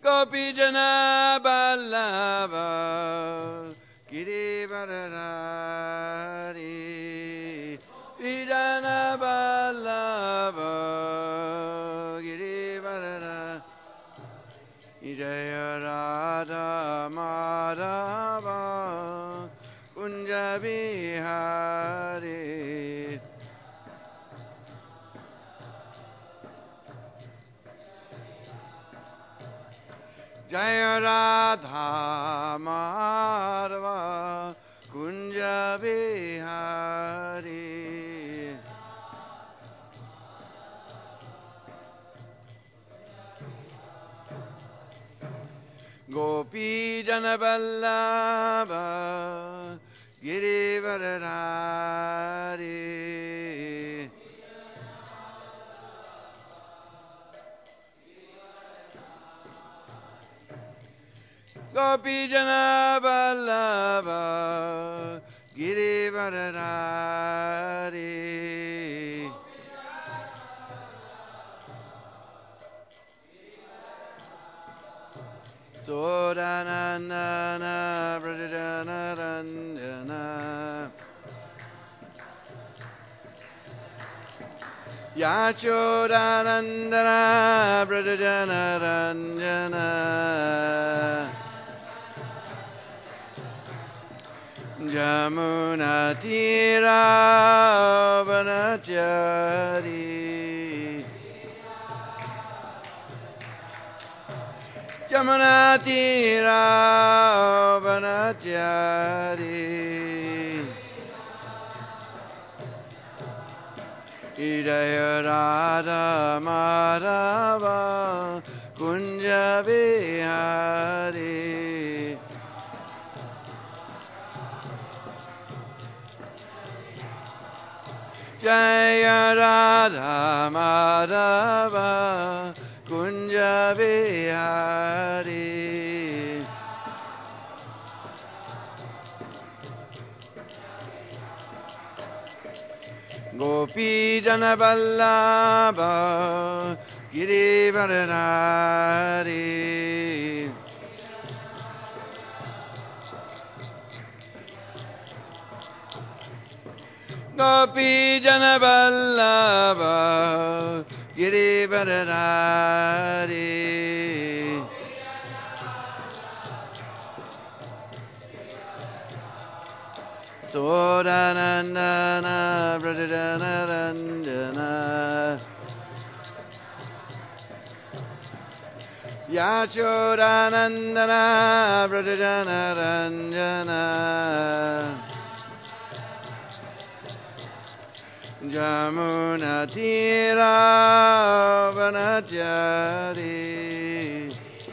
Gopijana Ballabha Girivaradari Vijana Ballabha Girivaradari Jaya Radha Madhava Kunja Bihari Jaya Radha Madhava Kunja Bihari Gopi Jana Vallabha Girivaradari Gopi Jana Vallabha Girivaradari Sodanandana Vrajana Ranjana Yachodanandana Vrajana Ranjana Jamuna Tira Vanachari Jamuna Tira Vanachari Idaya Radha Madhava Kunja Bihari Jaya Radha Madhava Kunja Bihari Gopi Jana Vallabha Girivaradari Gopi Jana Vallabha Girivaradari Sodanandana Vrajana Ranjana Yachodanandana Vrajana Ranjana Jamuna Tira Vanachari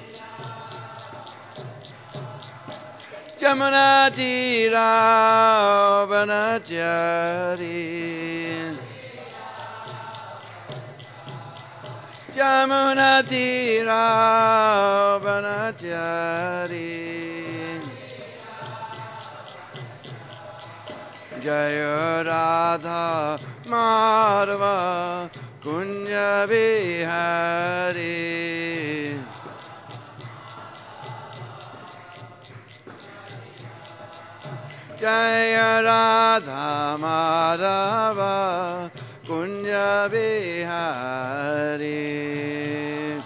Jamuna Tira Vanachari Jamuna Tira Vanachari Jaya Radha Madhava Kunja Bihari Jaya Radha Madhava Kunja Bihari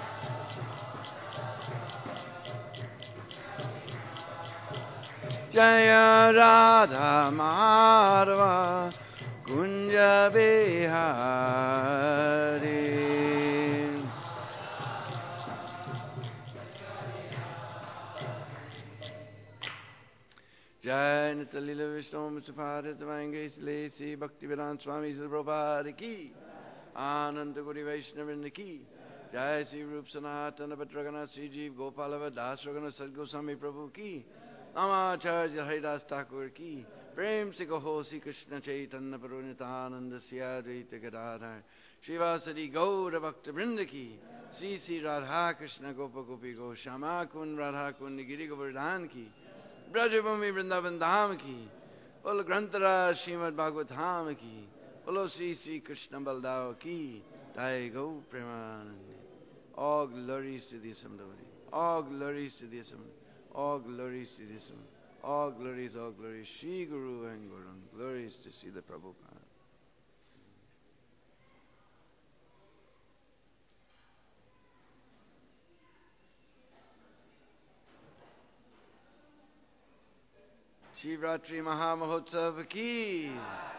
Jaya Radha Madhava Kunja Bihari Jai Nitalila Vishnu Mustapha Tavange Silesi Bhaktivedanta Swami Prabhupada Ki Ananda Guri Vaishnavrinda Ki Jai Sri Rup Sanatana Bhadragana Sri Jeev Gopalava Das Ragana Sadgoswami Prabhu Ki Namacharya Haridas Thakur Ki Prem Se Kaho Sri Krishna Chaitanya Prabhu Nityananda Sri Advaita Gadadhar Srivasadi Gaura Bhakta Vrinda Ki Sri Sri Radha Krishna Gopa Gopi Go Shama Kun Radha Kun Giri Govardhan Ki Brajabhumi Vrindavan Dham Ki Bolo Grantara Srimad Bhagavatam Ki Bolo Sri Sri Krishna Baldav Ki Jai Go Premanandi. All All glories to the Assembly. All glories to the Assembly. All glories to the Assembly. All glories, all glories. Shri Guru and Gurun. Glories to see the Prabhupada. Shivratri Mahamahotsav ki.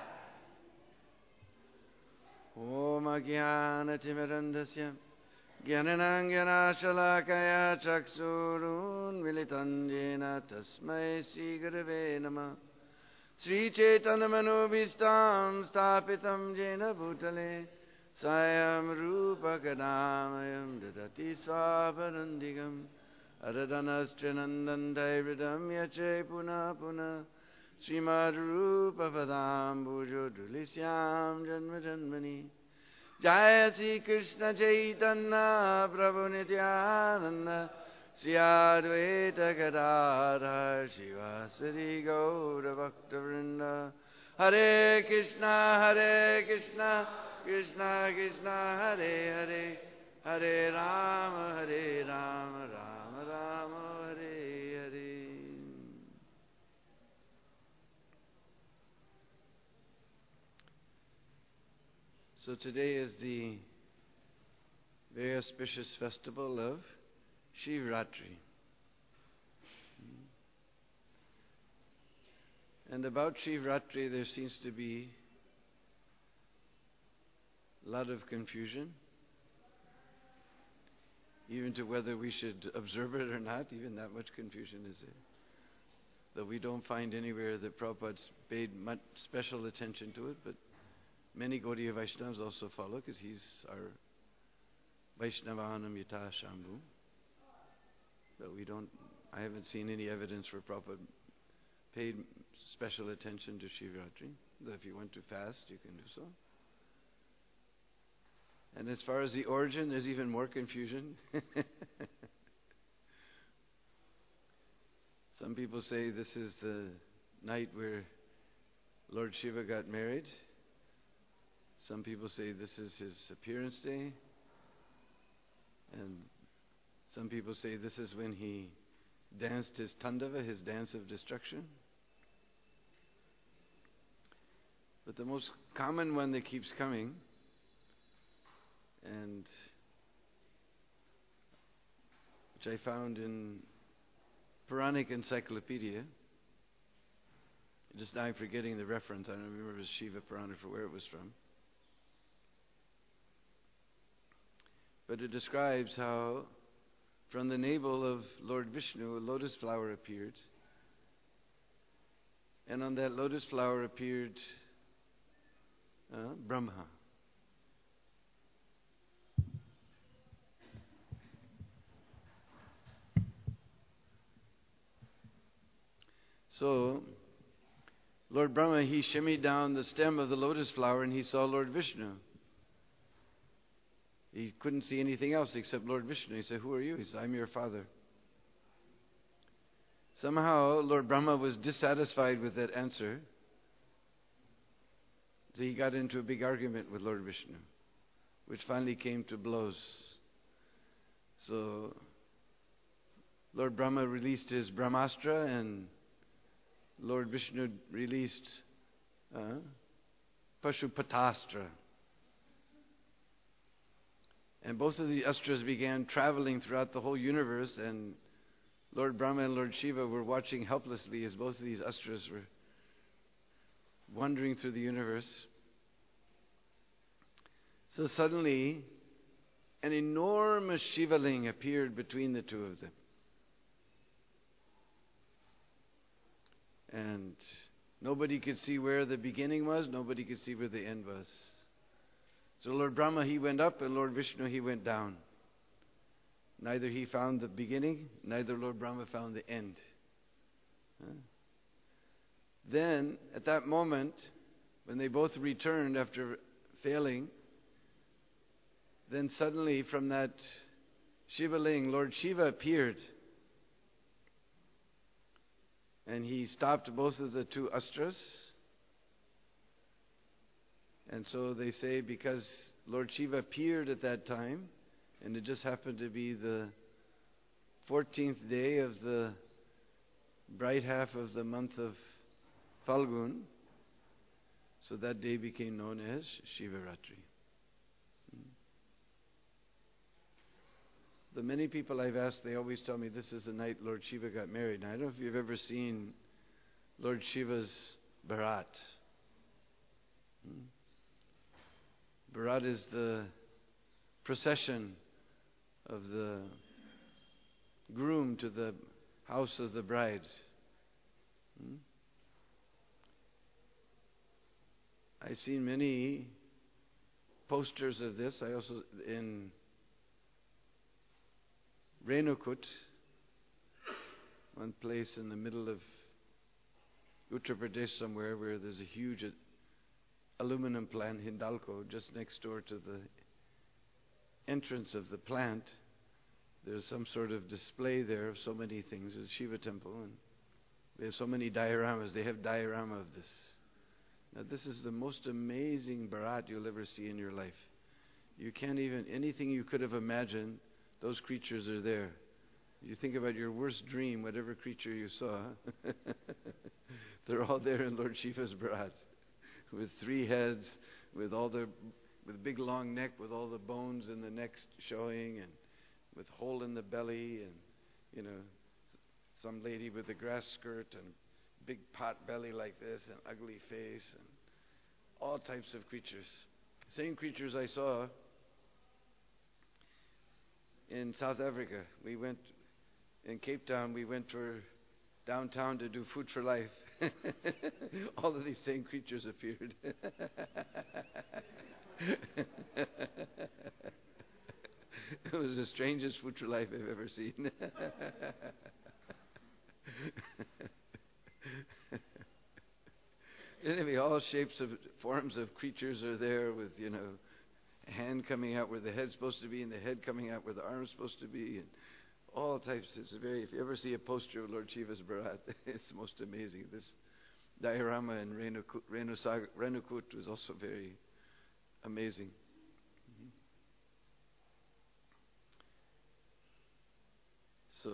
Om Ajnana Timirandasya Jnananjana Shalakaya Chaksurun Militan Jena Tasmai Sri Gurave Namah Sri Chaitanya Manobhistam Stapitam Jena Bhutale Sayam Rupa Kadamayam Dadati Swaparandigam Aradhanastrinandan Daividam Yache Puna Puna Srimad Rupa Padam Bhujo Dulisyam Janma Janmani Jaya Sri Krishna Chaitanya Prabhu Nityananda Sri Advaita Gadadhar Shivasari Gaura Bhakta Vrinda Hare Krishna Krishna Krishna Hare Hare Hare Rama Rama Rama Hare Hare. So today is the very auspicious festival of Shivratri. And about Shivratri there seems to be a lot of confusion, even to whether we should observe it or not. Even that much confusion is there. Though we don't find anywhere that Prabhupada's paid much special attention to it, but many Gaudiya Vaishnavas also follow, because he's our Vaishnavanam Yata Shambhu. But I haven't seen any evidence where Prabhupada paid special attention to Shivratri. Though if you want to fast, you can do so. And as far as the origin, there's even more confusion. Some people say this is the night where Lord Shiva got married. Some people say this is his appearance day. And some people say this is when he danced his Tandava, his dance of destruction. But the most common one that keeps coming, and which I found in Puranic Encyclopedia, just now I'm forgetting the reference, I don't remember if it was Shiva Purana for where it was from. But it describes how from the navel of Lord Vishnu a lotus flower appeared, and on that lotus flower appeared Brahma. So, Lord Brahma, he shimmied down the stem of the lotus flower and he saw Lord Vishnu. He couldn't see anything else except Lord Vishnu. He said, "Who are you?" He said, "I'm your father." Somehow, Lord Brahma was dissatisfied with that answer. So he got into a big argument with Lord Vishnu, which finally came to blows. So, Lord Brahma released his Brahmastra and Lord Vishnu released Pashupatastra. And both of the astras began traveling throughout the whole universe, and Lord Brahma and Lord Shiva were watching helplessly as both of these astras were wandering through the universe. So suddenly, an enormous Shivaling appeared between the two of them. And nobody could see where the beginning was, nobody could see where the end was. So Lord Brahma, he went up, and Lord Vishnu, he went down. Neither he found the beginning, neither Lord Brahma found the end. Then, at that moment, when they both returned after failing, then suddenly from that Shivaling, Lord Shiva appeared. And he stopped both of the two astras. And so they say because Lord Shiva appeared at that time, And it just happened to be the 14th day of the bright half of the month of Falgun. So that day became known as Shivaratri. The many people I've asked, they always tell me this is the night Lord Shiva got married. Now, I don't know if you've ever seen Lord Shiva's Bharat. Bharat is the procession of the groom to the house of the bride. I've seen many posters of this. I also, in Renukut, one place in the middle of Uttar Pradesh somewhere where there's a huge aluminum plant, Hindalco, just next door to the entrance of the plant. There's some sort of display there of so many things. It's Shiva temple, and there's so many dioramas. They have diorama of this. Now, this is the most amazing Bharat you'll ever see in your life. You can't even, anything you could have imagined, those creatures are there. You think about your worst dream, whatever creature you saw, they're all there in Lord Shiva's Bharat, with 3 heads, with big long neck, with all the bones in the neck showing, and with hole in the belly, and some lady with a grass skirt and big pot belly like this, and ugly face, and all types of creatures. Same creatures I saw in South Africa. We went in Cape Town. We went downtown to do Food for Life. All of these same creatures appeared. It was the strangest Food for Life I've ever seen. Anyway, all shapes of forms of creatures are there, with a hand coming out where the head's supposed to be, and the head coming out where the arm's supposed to be, and all types. If you ever see a poster of Lord Shiva's Bharat, it's most amazing. This diorama in Renukut was also very amazing. So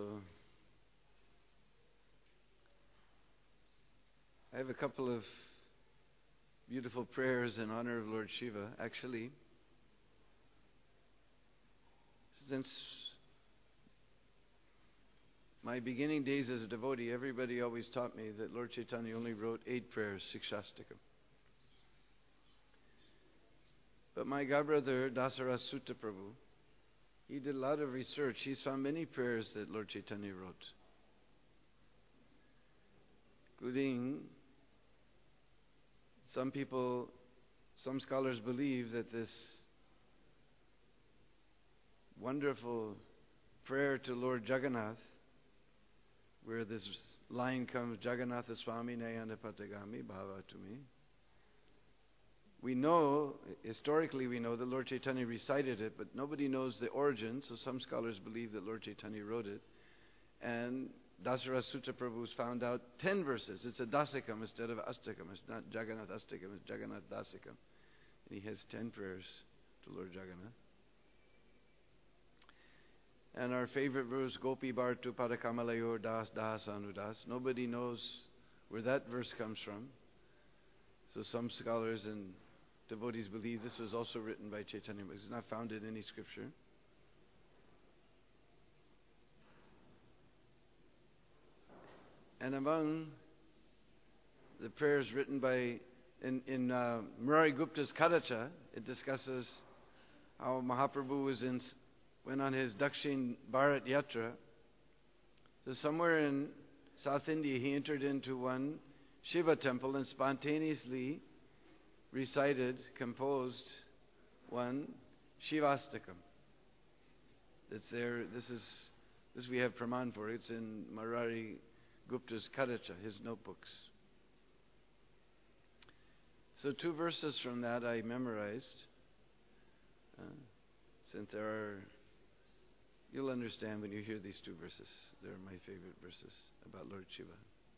I have a couple of beautiful prayers in honor of Lord Shiva. Actually, since my beginning days as a devotee, everybody always taught me that Lord Chaitanya only wrote 8 prayers, Sikshastakam. But my godbrother, Dasaras Sutta Prabhu, he did a lot of research. He's found many prayers that Lord Chaitanya wrote, including some scholars believe that this wonderful prayer to Lord Jagannath, where this line comes, Jagannatha Swami Nayana Patagami Bhava to me. We know, historically we know that Lord Chaitanya recited it, but nobody knows the origin, so some scholars believe that Lord Chaitanya wrote it. And Dasaras Sutta Prabhu's found out 10 verses. It's a dasikam instead of astakam. It's not Jagannath Astakam, it's Jagannath Dasikam. And he has 10 prayers to Lord Jagannath. And our favorite verse, Gopi Bhartu Padakamalayor Das Das Anudas. Nobody knows where that verse comes from. So some scholars and devotees believe this was also written by Chaitanya, but it's not found in any scripture. And among the prayers written by, in Murari Gupta's Kadacha, it discusses how Mahaprabhu went on his Dakshin Bharat Yatra. So somewhere in South India, he entered into one Shiva temple and spontaneously composed one Shivastakam. It's there. This we have praman for. It's in Murari Gupta's Kadacha, his notebooks. So 2 verses from that I memorized. Since you'll understand when you hear these 2 verses. They're my favorite verses about Lord Shiva.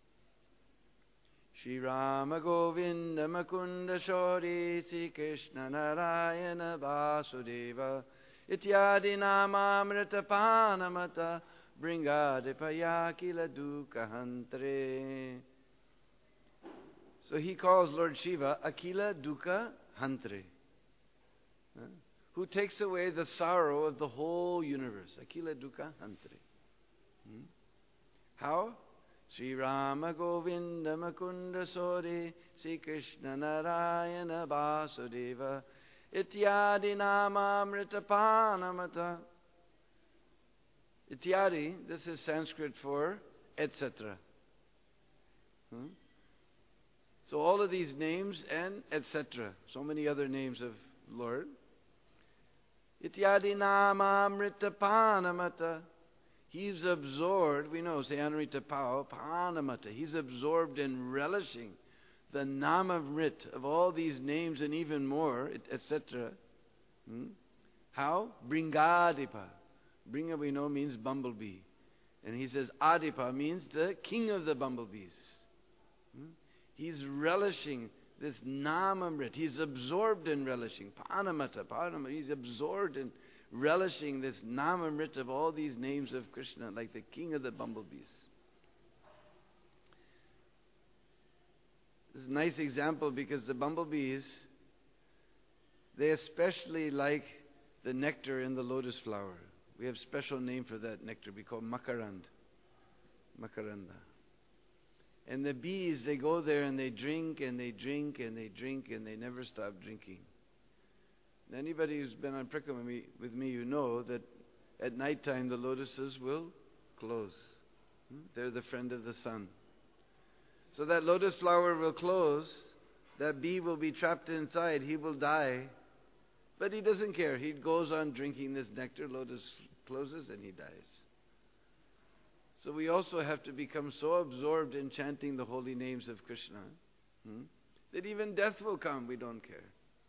Shri Rama Govinda Makunda Shori Sri Krishna Narayana Vasudeva Ityadi namamrita panamata bringadipaya kila dukkha hantre. So he calls Lord Shiva Akila Dukkha Hantre, who takes away the sorrow of the whole universe. Akila Dukkha Hantre. How? Sri Rama Govinda Makunda Sori Sri Krishna Narayana Vasudeva Ityadi Namamrita Panamata. Ityadi, this is Sanskrit for etc. So all of these names and etc. So many other names of Lord. Ityadi Namamrita Panamata. He's absorbed, we know, Sayanamrita Pao, Panamata. He's absorbed in relishing the Namamrit of all these names and even more, etc. How? Bringadipa. Bringa, we know, means bumblebee. And he says Adipa means the king of the bumblebees. He's relishing this Namamrit. He's absorbed in relishing. Panamata. He's absorbed in relishing this Namamrit of all these names of Krishna, like the king of the bumblebees. This is a nice example because the bumblebees, they especially like the nectar in the lotus flower. We have a special name for that nectar. We call makarand. Makaranda. And the bees, they go there and they drink and they drink and they drink and they never stop drinking. Anybody who's been on Prikamami with me, you know that at night time the lotuses will close. They're the friend of the sun. So that lotus flower will close, that bee will be trapped inside, he will die. But he doesn't care. He goes on drinking this nectar, lotus closes and he dies. So we also have to become so absorbed in chanting the holy names of Krishna that even death will come, we don't care.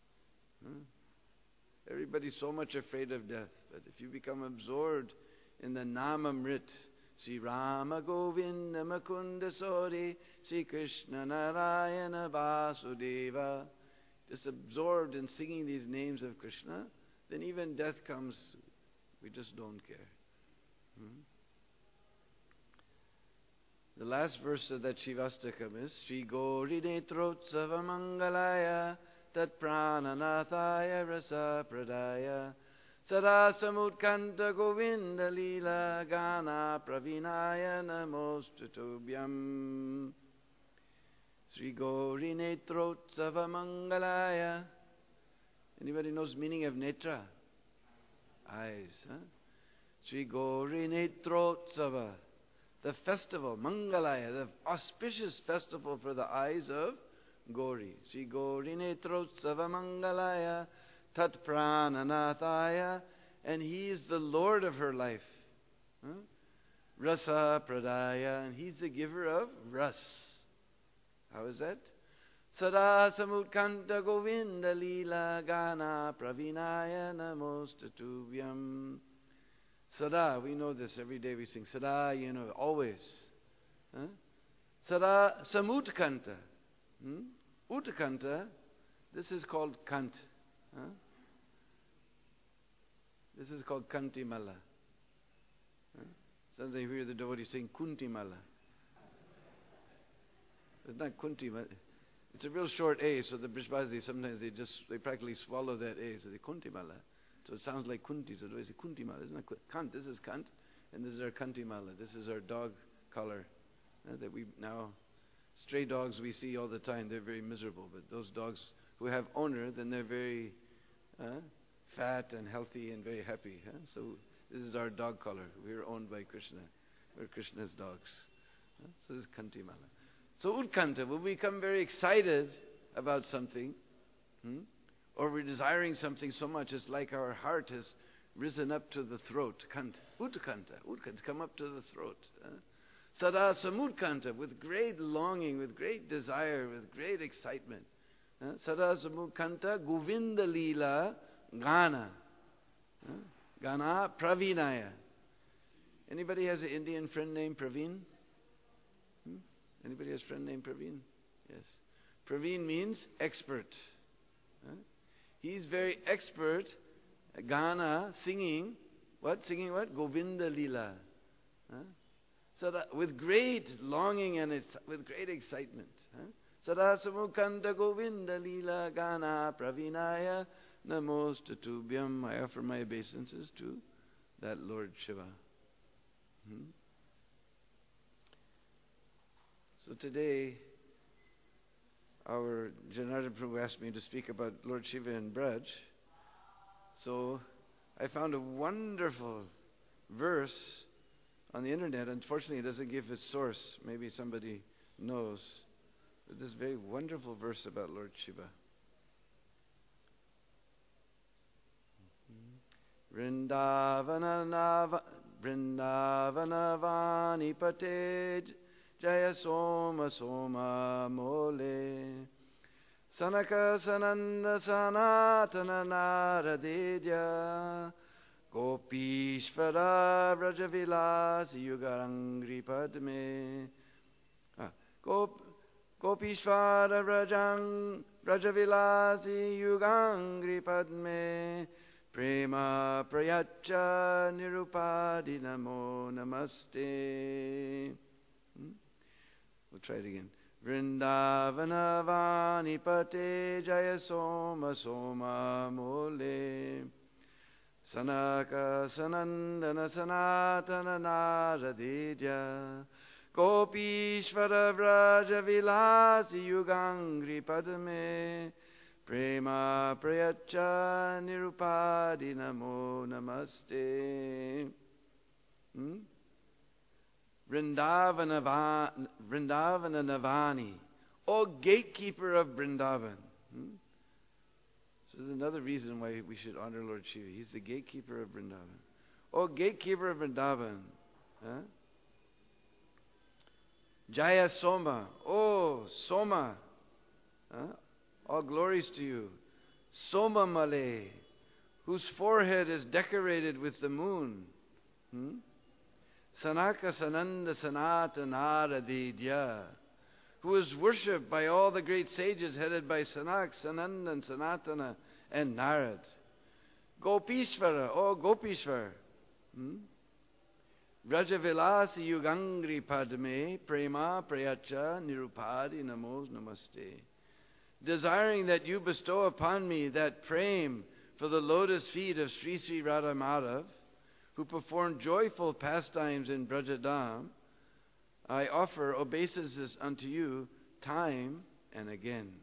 Everybody's so much afraid of death. But if you become absorbed in the Namamrit, Sri Rama Govinda Makunda Sori, Sri Krishna Narayana Vasudeva, just absorbed in singing these names of Krishna, then even death comes, we just don't care. The last verse of that Shivastakam is Sri Gauri Netrotsava Mangalaya Tat Prananathaya Rasa Pradaya Sada Samutkanta Govinda Lila Gana Pravinaya Namostutubhyam. Sri Gauri Netrotsava Mangalaya. Anybody knows meaning of netra? Eyes. Sri Gauri Netrotsava. The festival, Mangalaya, the auspicious festival for the eyes of Gauri. Sri Gauri Netrotsava Mangalaya Tat Prananathaya. And he is the Lord of her life. Rasa Pradaya. And he's the giver of ras. How is that? Sada Samutkanta Govinda Lila Gana Pravinaya Namostutubhyam. Sada, we know this every day we sing. Sada, always. Sada Samutkanta. Utkanta, this is called Kant. This is called Kantimala. Sometimes you hear the devotees saying Kuntimala. It's not Kuntimala. It's a real short A, so the Brishbhazi sometimes they practically swallow that A, so they Kuntimala. So it sounds like Kunti, so they say Kuntimala. It's not Kant, this is Kant, and this is our Kantimala. This is our dog collar that we now, stray dogs we see all the time, they're very miserable, but those dogs who have owner, then they're very fat and healthy and very happy. So this is our dog collar. We're owned by Krishna. We're Krishna's dogs. So this is Kantimala. So Utkanta, when we become very excited about something, or we're desiring something so much, it's like our heart has risen up to the throat. Utkanta, come up to the throat. Sada Samutkanta, with great longing, with great desire, with great excitement. Sada Samutkanta Govinda Lila Gana. Gana Pravinaya. Anybody has an Indian friend named Praveen? Anybody has a friend named Praveen? Yes. Praveen means expert. He's very expert Gana, singing. What? Singing what? Govinda Lila. Huh? So that with great longing and with great excitement. Sadasamukanda Govinda Lila Gana Pravinaya Namosta Tubhyam. I offer my obeisances to that Lord Shiva. So today, our Janardhan Prabhu asked me to speak about Lord Shiva and Braj. So I found a wonderful verse on the internet. Unfortunately, it doesn't give its source. Maybe somebody knows. But this very wonderful verse about Lord Shiva. Vrindavanavani Pate Jaya Soma Soma Mole Sanaka Sananda Sanatana Naradeja Gopishvara Vrajavilasi Yugarangri Padme Gopishvara Vrajavilasi Yugangri Padme Prema Prayacha Nirupadi Namo Namaste. We'll try it again. Vrindavanavani Pate Jaya Soma Soma Mole Sanaka Sanandana Sanatana Naradeja Gopishvara Vraja Vilasi Yugangri Padme Prema Prayacha Nirupadi Namo Namaste. Vrindavana Navani, O gatekeeper of Vrindavan. So there's another reason why we should honor Lord Shiva. He's the gatekeeper of Vrindavan. O gatekeeper of Vrindavan. Jaya Soma, O Soma. All glories to you. Soma Male, whose forehead is decorated with the moon. Sanaka Sananda Sanata Naradidya, who is worshipped by all the great sages headed by Sanak, Sananda, and Sanatana, and Narad. Gopishvara, O Gopishvar. Vrajavilasi Yugangri Padme, Prema Prayacha Nirupadi Namos Namaste. Desiring that you bestow upon me that prem for the lotus feet of Sri Sri Radha Madhav, who performed joyful pastimes in Brajadam, I offer obeisances unto you time and again.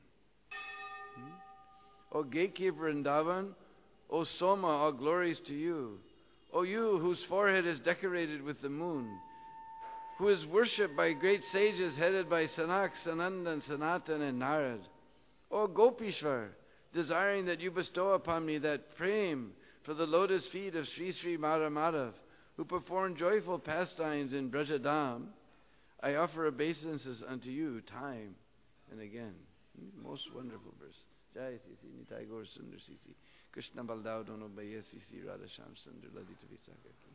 O gatekeeper Vrindavan, O Soma, all glories to you. O you whose forehead is decorated with the moon, who is worshipped by great sages headed by Sanak, Sananda, and Sanatan, and Narad. O Gopishvar, desiring that you bestow upon me that prem for the lotus feet of Sri Sri Radha Madhav, who performed joyful pastimes in Brajadam, I offer obeisances unto you time and again. Most wonderful verse. Jai Sisi Nitai Gaur Sundar Sisi Krishna Baldao Dono Bhaiya Sisi Radha Sham Sundar Ladita Visakha Ki.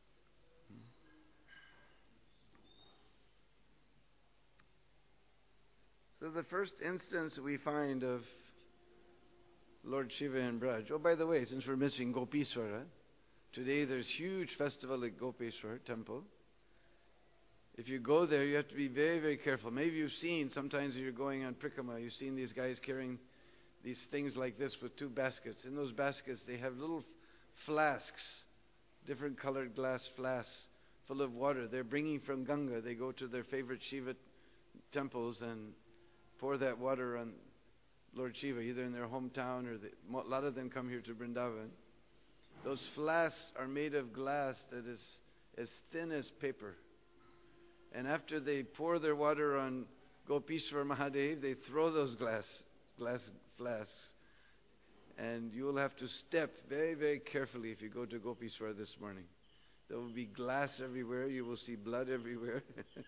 So the first instance we find of Lord Shiva and Braj. Oh, by the way, since we're mentioning Gopishwara, today there's huge festival at Gopeshwar temple. If you go there, you have to be very, very careful. Maybe you've seen, sometimes you're going on Prikrama, you've seen these guys carrying these things like this with two baskets. In those baskets, they have little flasks, different colored glass flasks full of water. They're bringing from Ganga. They go to their favorite Shiva temples and pour that water on Lord Shiva, either in their hometown or a lot of them come here to Vrindavan. Those flasks are made of glass that is as thin as paper. And after they pour their water on Gopishwar Mahadev, they throw those glass flasks. And you will have to step very, very carefully if you go to Gopishwar this morning. There will be glass everywhere. You will see blood everywhere.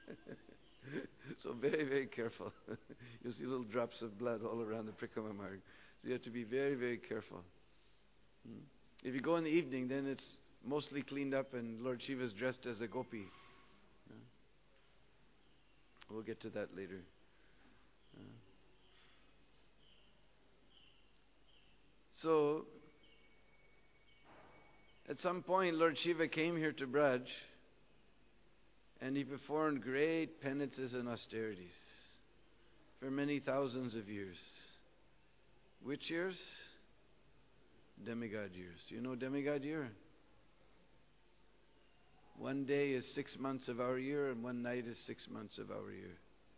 So very, very careful. You'll see little drops of blood all around the Prikrama Marg. So you have to be very, very careful. If you go in the evening, then it's mostly cleaned up and Lord Shiva is dressed as a gopi. We'll get to that later. So, At some point, Lord Shiva came here to Braj, and he performed great penances and austerities for many thousands of years. Which years? Demigod years. You know demigod year? One day is 6 months of our year, and one night is 6 months of our year.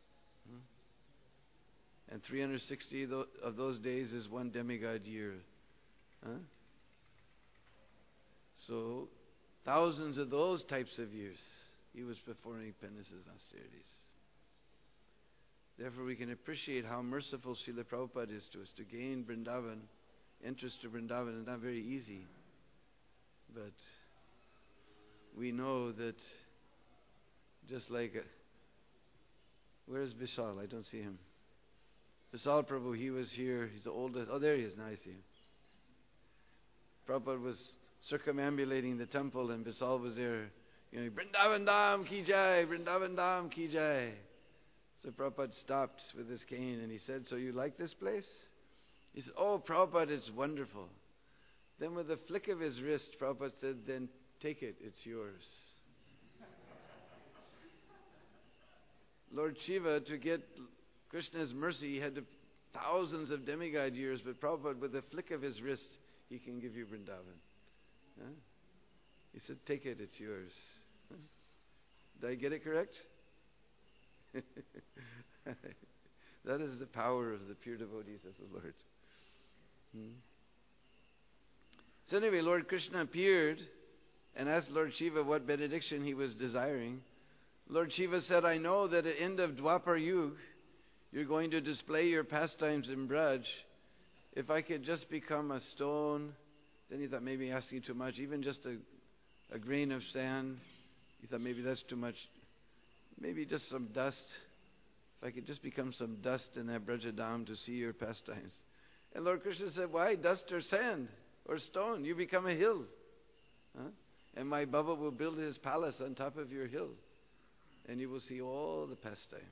And 360 of those days is one demigod year. So, thousands of those types of years, he was performing penances and austerities. Therefore, we can appreciate how merciful Srila Prabhupada is to us. To gain Vrindavan, entrance to Vrindavan is not very easy. But we know that just like... where's Vishal? I don't see him. Vishal Prabhu, he was here. He's the oldest. Oh, there he is. Now I see him. Prabhupada was circumambulating the temple, and Vishal was there. Vrindavan Dham ki jai, Vrindavan Dham ki jai. So Prabhupada stopped with his cane and he said, so you like this place? He said, oh Prabhupada, it's wonderful. Then with a flick of his wrist, Prabhupada said, then take it, it's yours. Lord Shiva, to get Krishna's mercy, he had thousands of demigod years, but Prabhupada, with a flick of his wrist, he can give you Vrindavan. He said, take it, it's yours. Did I get it correct? That is the power of the pure devotees of the Lord. So anyway, Lord Krishna appeared and asked Lord Shiva what benediction he was desiring. Lord Shiva said, I know that at the end of Dwapar Yuga, you're going to display your pastimes in Braj. If I could just become a stone, then he thought maybe asking too much, even just a grain of sand. He thought maybe that's too much. Maybe just some dust. If I could just become some dust in that Brajadam to see your pastimes. And Lord Krishna said, why dust or sand or stone? You become a hill. And my Baba will build his palace on top of your hill. And you will see all the pastimes.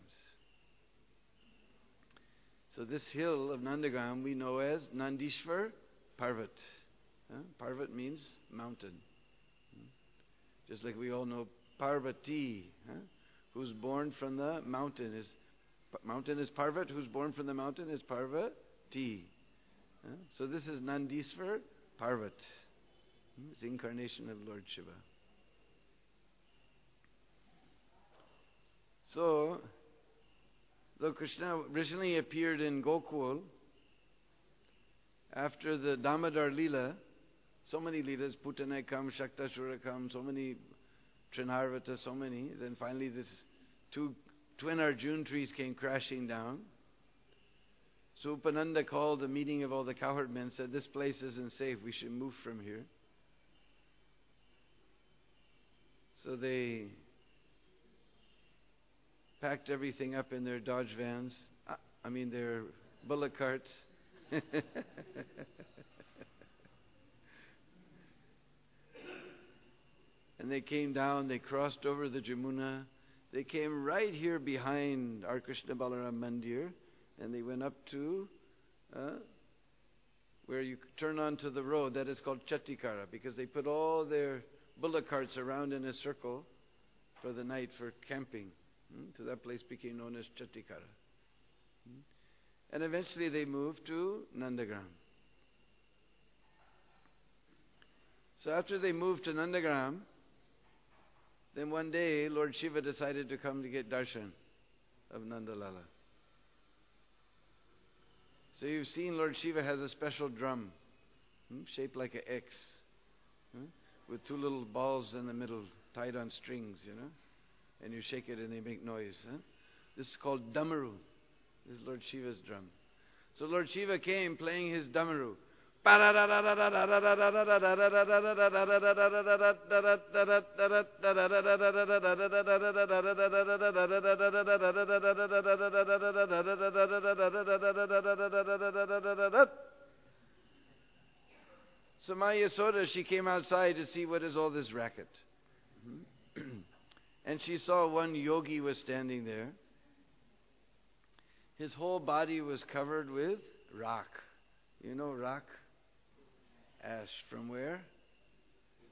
So this hill of Nandagram we know as Nandishvar Parvat. Parvat means mountain. Just like we all know Parvati, who's born from the mountain is Parvat, who's born from the mountain is Parvati. So this is Nandishvar Parvat. It's the incarnation of Lord Shiva. So, Lord Krishna originally appeared in Gokul after the Damodar Leela. So many Leelas, Putanekam, Shaktashurakam, so many, Trinarvata, so many. Then finally this twin Arjun trees came crashing down. So Upananda called a meeting of all the cowherd men, said, this place isn't safe, we should move from here. So they packed everything up in their Dodge vans, their bullock carts. And they came down, they crossed over the Jamuna. They came right here behind our Krishna Balaram Mandir, and they went up to where you turn onto the road. That is called Chattikara, because they put all their bullock carts around in a circle for the night for camping. So that place became known as Chattikara. And eventually they moved to Nandagram. So after they moved to Nandagram, then one day Lord Shiva decided to come to get darshan of Nandalala. So you've seen Lord Shiva has a special drum shaped like an X with two little balls in the middle tied on strings, and you shake it and they make noise. This is called Damaru. This is Lord Shiva's drum. So Lord Shiva came playing his Damaru. So Ma Yasoda, she came outside to see what is all this racket. And she saw one yogi was standing there. His whole body was covered with rock. You know rock? Ash. From where?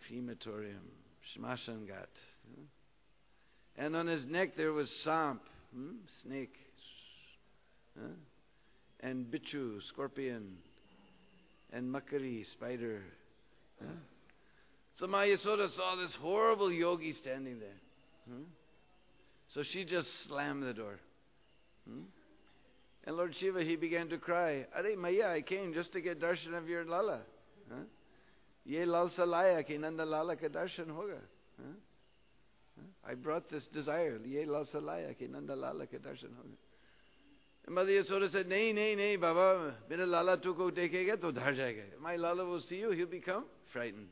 Crematorium, Shmashangat. And on his neck there was Samp, snake. And Bichu, scorpion. And Makari, spider. So Ma Yasoda saw this horrible yogi standing there. So she just slammed the door. And Lord Shiva, he began to cry, Are Maya, I came just to get darshan of your Lala. Ye lal salaya ki nanda lala ka darshan hoga. I brought this desire. Ye lal salaya ki nanda lala ka darshan hoga. And Mother Yasoda said, Nay, Baba, mera lala tuko dekega to dhar jayega. My Lala will see you, he'll become frightened.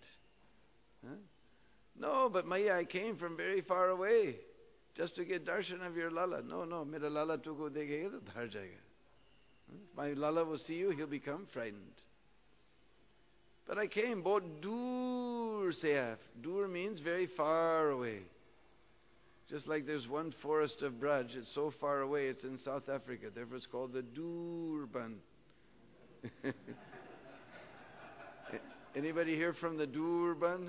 No, but Maya, I came from very far away just to get darshan of your Lala. No, mera Lala tuko dekega to dhar jayega. My Lala will see you, he'll become frightened. But I came, bahut dur se aap. Dur means very far away. Just like there's one forest of Braj, it's so far away, it's in South Africa. Therefore it's called the Durban. Anybody here from the Durban?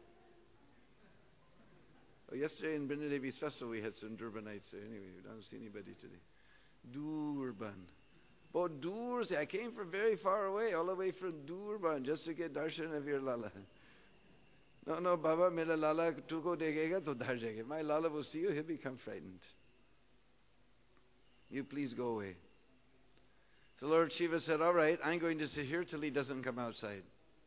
Oh, yesterday in Brinda Devi's festival we had some Durbanites there. Anyway, we don't see anybody today. Durban. But Dur, I came from very far away, all the way from Durban, just to get darshan of your Lala. No, Baba, mera Lala tuko dekega to dhar jayega. My Lala will see you, he'll become frightened. You please go away. So Lord Shiva said, all right, I'm going to sit here till he doesn't come outside.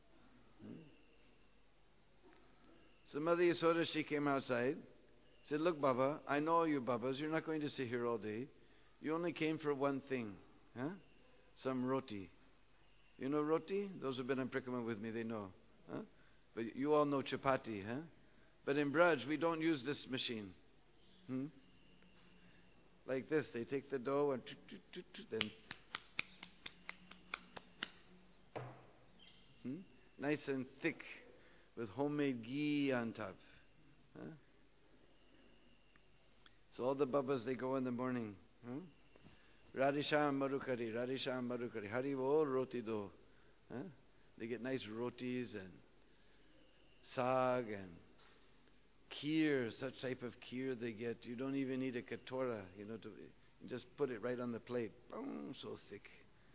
So Mother Yasoda, she came outside, said, look Baba, I know you Babas, you're not going to sit here all day. You only came for one thing. Some roti. You know roti? Those who've been on Prikrama with me, they know. But you all know chapati. But in Braj, we don't use this machine. Like this. They take the dough and then nice and thick with homemade ghee on top. So all the babas, they go in the morning. Radhisham Marukari, Hari Bol Roti Do. They get nice rotis and sag and kheer, such type of kheer they get. You don't even need a katora, you just put it right on the plate. Boom, so thick.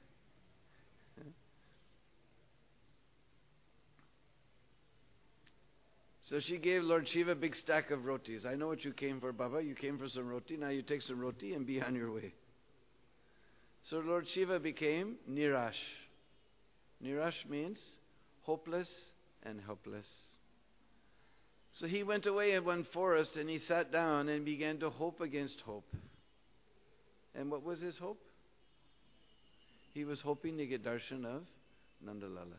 So she gave Lord Shiva a big stack of rotis. I know what you came for, Baba. You came for some roti. Now you take some roti and be on your way. So Lord Shiva became Nirash. Nirash means hopeless and helpless. So he went away in one forest and he sat down and began to hope against hope. And what was his hope? He was hoping to get darshan of Nandalala.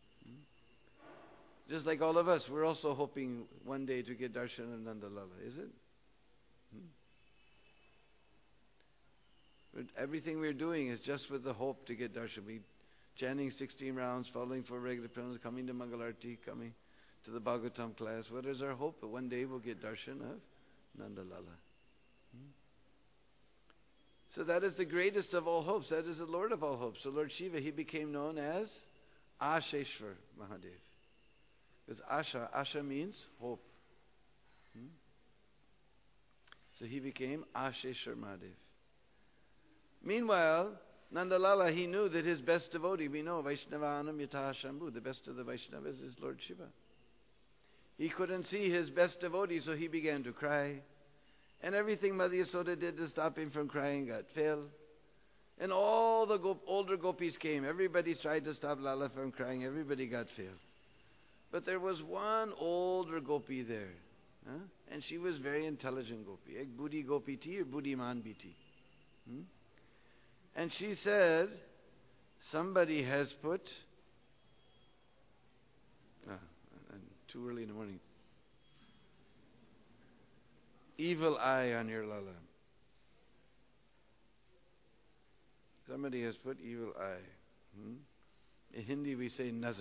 Just like all of us, we're also hoping one day to get darshan of Nandalala, is it? But everything we're doing is just with the hope to get darshan. We chanting 16 rounds, following for regular prayers, coming to Mangalarti, coming to the Bhagavatam class. What is our hope? That one day we'll get darshan of Nandalala. So that is the greatest of all hopes. That is the Lord of all hopes. So Lord Shiva, he became known as Asheshwar Mahadev. Because Asha means hope. So he became Asheshwar Mahadev. Meanwhile, Nandalala, he knew that his best devotee, we know, Vaishnavanam Yataha Shambhu, the best of the Vaishnavas is Lord Shiva. He couldn't see his best devotee, so he began to cry. And everything Mother Yasoda did to stop him from crying got failed. And all the older gopis came. Everybody tried to stop Lala from crying. Everybody got failed. But there was one older gopi there. And she was very intelligent gopi. Ek Budi Gopi Ti or Buddhiman Biti. And she said, somebody has put, too early in the morning, evil eye on your Lala. Somebody has put evil eye. In Hindi we say nazar.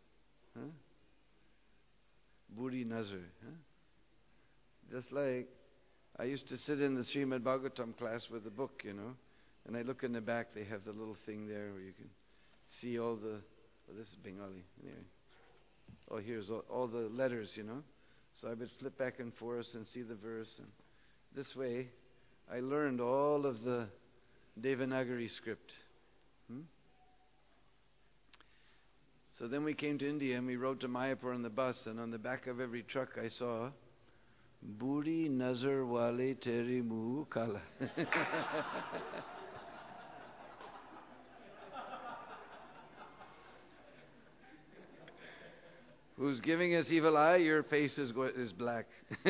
Buri nazar. Just like I used to sit in the Srimad Bhagavatam class with the book, and I look in the back, they have the little thing there where you can see all the, this is Bengali, anyway. Oh, here's all the letters, So I would flip back and forth and see the verse. And this way, I learned all of the Devanagari script. So then we came to India and we rode to Mayapur on the bus, and on the back of every truck I saw, Buri Nazar Wale Teri Muh Kala. Who's giving us evil eye? Your face is black.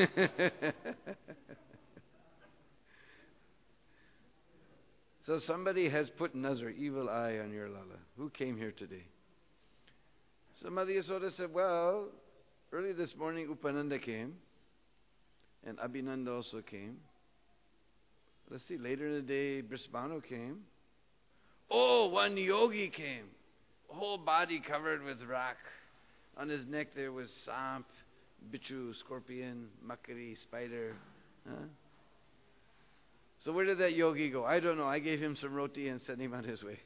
So somebody has put Nazar, evil eye, on your Lala. Who came here today? So Mother Yasoda said, well, early this morning Upananda came, and Abhinanda also came. Let's see, later in the day Brisbano came. Oh, one yogi came. Whole body covered with rock. On his neck there was samp, bichu, scorpion, makari, spider. So where did that yogi go? I don't know. I gave him some roti and sent him on his way.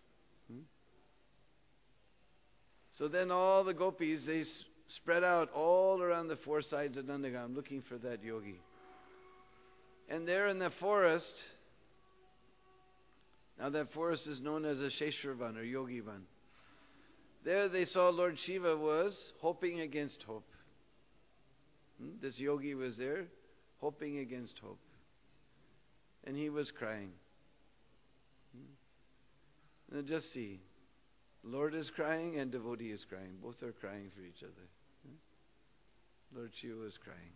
So then all the gopis, they spread out all around the four sides of Nandagam looking for that yogi. And there in the forest, now that forest is known as a Sheshravan or Yogi Van. There they saw Lord Shiva was hoping against hope. This yogi was there, hoping against hope. And he was crying. Now just see, Lord is crying and devotee is crying. Both are crying for each other. Lord Shiva was crying.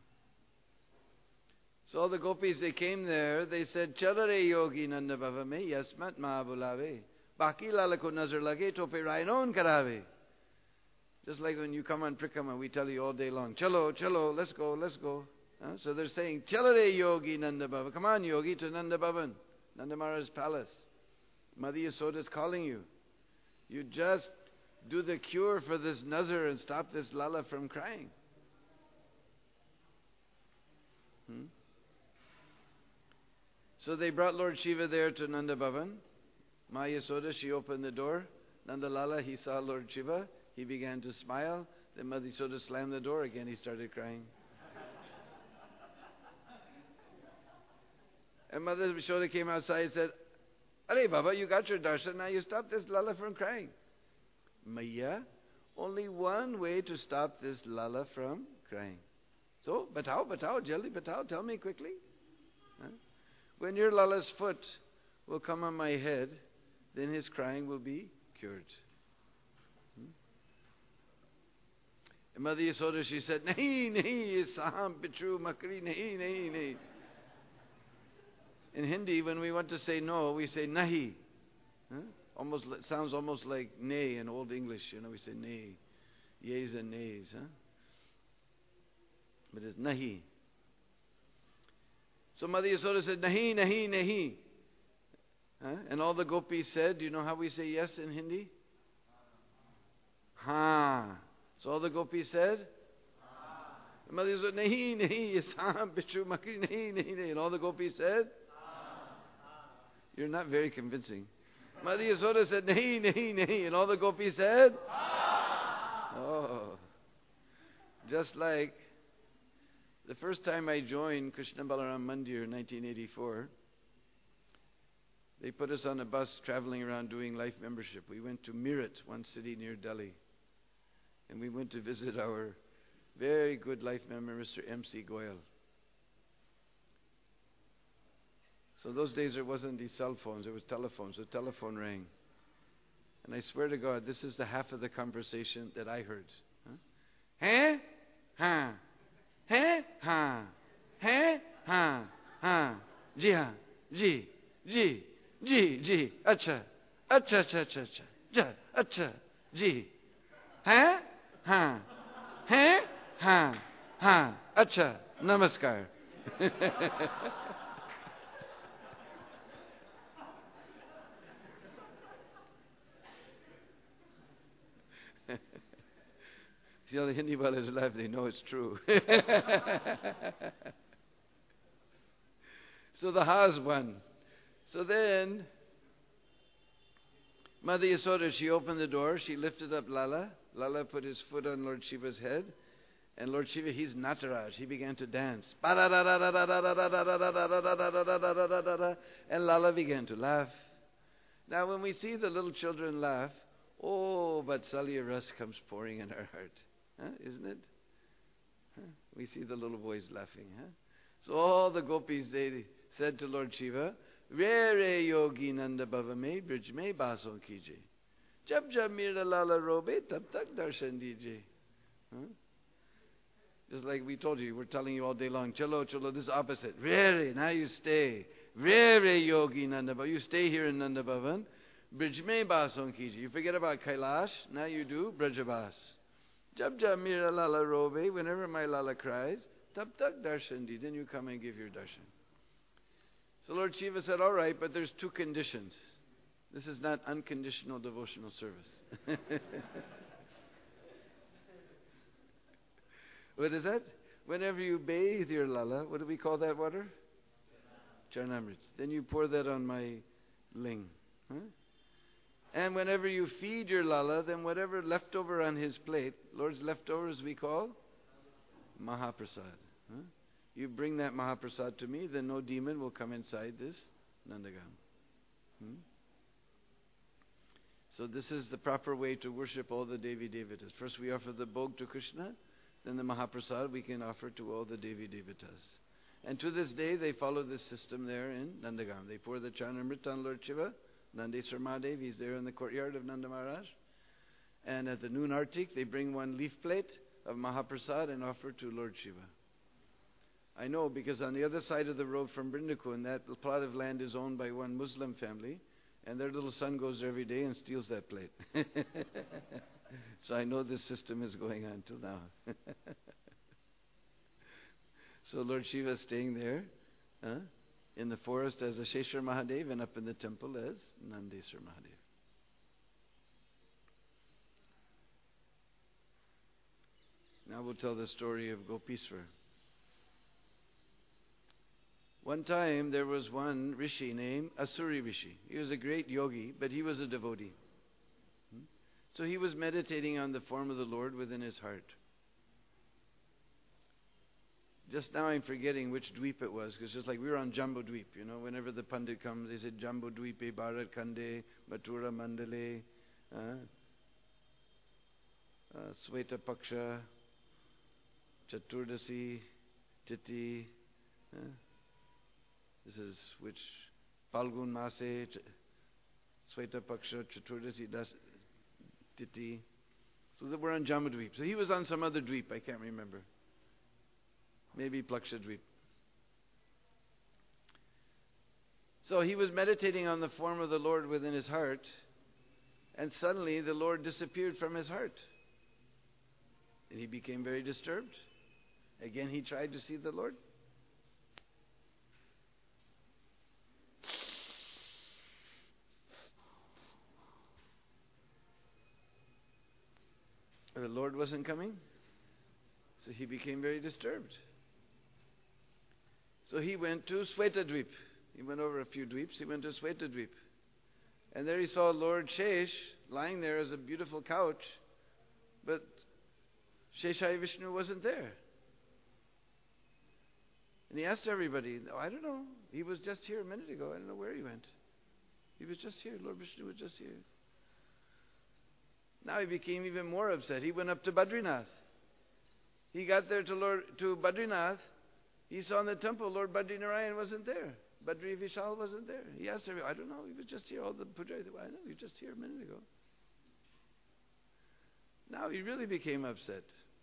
So all the gopis, they came there, they said, Chalare yogi nanda bhava me yasmat mahabulave. Baki lala ko nazar lage tope rainon karave. Just like when you come on Prikrama, we tell you all day long, chalo, chalo, let's go, let's go. So they're saying, Chalare yogi Nanda Bhavan. Come on, yogi, to Nanda Bhavan, Nanda Maharaj's palace. Mother Yasoda is calling you. You just do the cure for this nazar and stop this Lala from crying. So they brought Lord Shiva there to Nanda Bhavan. Maya Yasoda, she opened the door. Nanda Lala, he saw Lord Shiva. He began to smile. Then Mother Yasoda slammed the door again. He started crying. And Mother Yasoda came outside and said, Are Baba, you got your darshan. Now you stop this Lala from crying. Maya, only one way to stop this Lala from crying. So, batao, jaldi batao, tell me quickly. When your Lala's foot will come on my head, then his crying will be cured. And Mother Yasoda, she said, Nahi, nahi, saham, pitru, makri, nahi, nahi, nahi. In Hindi, when we want to say no, we say nahi. Sounds almost like nay in Old English. We say nay. Yeas and nays. But it's nahi. So Mother Yasoda said, nahi, nahi, nahi. And all the gopis said, do you know how we say yes in Hindi? Ha. So all the gopis said? Ha. And Mother Yasoda said, nahi, nahi, yasam, bichu, makri, nahi, nahi, nahi. And all the gopis said? You're not very convincing. Mother Yasoda said, nahi, nahi, nahi. And all the gopis said? Oh. Just like the first time I joined Krishna Balaram Mandir in 1984, they put us on a bus traveling around doing life membership. We went to Meerut, one city near Delhi. And we went to visit our very good life member, Mr. M.C. Goyal. So those days there wasn't these cell phones, there was telephones. The telephone rang. And I swear to God, this is the half of the conversation that I heard. Hein? Ha. Hein? Ha. Hein? Ha. Ha. Ji ha. Ji. Ji. Ji. Ji. Acha. Acha. Acha. Acha. Acha. Ja. Acha. Ji. Hein? Ha. Hein? Ha. Ha. Acha. Namaskar. See, all the Hindi wallahs laugh, they know it's true. So the Ha's won. So then, Mother Yasoda, she opened the door, she lifted up Lala. Lala put his foot on Lord Shiva's head, and Lord Shiva, he's Nataraj. He began to dance. And Lala began to laugh. Now when we see the little children laugh, oh, Vatsalya Ras comes pouring in our heart. Isn't it? We see the little boys laughing. So all the gopis, they said to Lord Shiva, Re re yogi nanda bhavame brij me bason kije. Jab jab mira lala robe tab tak darshan dije. Just like we told you, we're telling you all day long, chalo, chalo, this is opposite. Re re, now you stay. Re re yogi nanda bhavan, you stay here in Nanda Bhavan. Brij me bason kije. You forget about Kailash, now you do Brajabas. Jab jab mira lala robe, whenever my lala cries, tab tak darshan di, then you come and give your darshan. So Lord Shiva said, all right, but there's two conditions. This is not unconditional devotional service. What is that? Whenever you bathe your lala, what do we call that water? Charnamrit. Then you pour that on my ling. And whenever you feed your lala, then whatever left over on his plate, Lord's leftovers we call Mahaprasad. You bring that Mahaprasad to me, then no demon will come inside this Nandagam. So this is the proper way to worship all the Devi Devatas. First we offer the Bhog to Krishna, then the Mahaprasad we can offer to all the Devi Devatas. And to this day they follow this system there in Nandagam. They pour the Charnamrita on Lord Shiva. Nandeswar Mahadev, he's there in the courtyard of Nanda Maharaj. And at the noon artik, they bring one leaf plate of Mahaprasad and offer to Lord Shiva. I know because on the other side of the road from Brindakun, that plot of land is owned by one Muslim family, and their little son goes there every day and steals that plate. So I know this system is going on till now. So Lord Shiva is staying there in the forest as Asheshwar Mahadev and up in the temple as Nandeswar Mahadev. Now we'll tell the story of Gopishwar. One time there was one Rishi named Asuri Rishi. He was a great yogi, but he was a devotee. So he was meditating on the form of the Lord within his heart. Just now I'm forgetting which dweep it was, because just like we were on Jambu Dweep, whenever the Pandit comes, they said Jambu Dweepe, Bharat Khande, Mathura Mandale, Sweta Paksha, Chaturdasi, Titi. This is which Falgun Mase, Sweta Paksha, Chaturdasi, Titi. So that we're on Jambu Dweep. So he was on some other dweep, I can't remember. Maybe Plakshadweep. So he was meditating on the form of the Lord within his heart, and suddenly the Lord disappeared from his heart. And he became very disturbed. Again he tried to see the Lord. The Lord wasn't coming, so he became very disturbed. So he went to Swetadweep. He went over a few dweeps. He went to Swetadweep. And there he saw Lord Shesh lying there as a beautiful couch. But Sheshai Vishnu wasn't there. And he asked everybody, I don't know. He was just here a minute ago. I don't know where he went. He was just here. Lord Vishnu was just here. Now he became even more upset. He went up to Badrinath. He got there to Badrinath. He saw in the temple Lord Badrinarayan wasn't there. Badri Vishal wasn't there. He asked everybody, I don't know, he was just here. All the pujaris, I know, he was just here a minute ago. Now he really became upset.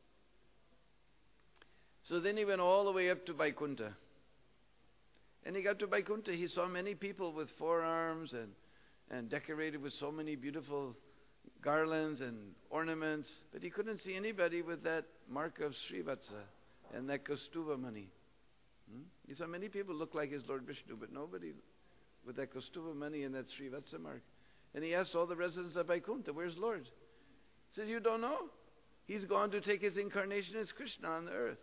So then he went all the way up to Vaikuntha. And he got to Vaikuntha, he saw many people with forearms and decorated with so many beautiful garlands and ornaments, but he couldn't see anybody with that mark of Srivatsa and that Kaustuva money. He saw many people look like his Lord Vishnu, but nobody with that Kaustuva money and that Srivatsa mark. And he asked all the residents of Vaikuntha, where's Lord? He said, you don't know? He's gone to take his incarnation as Krishna on the earth.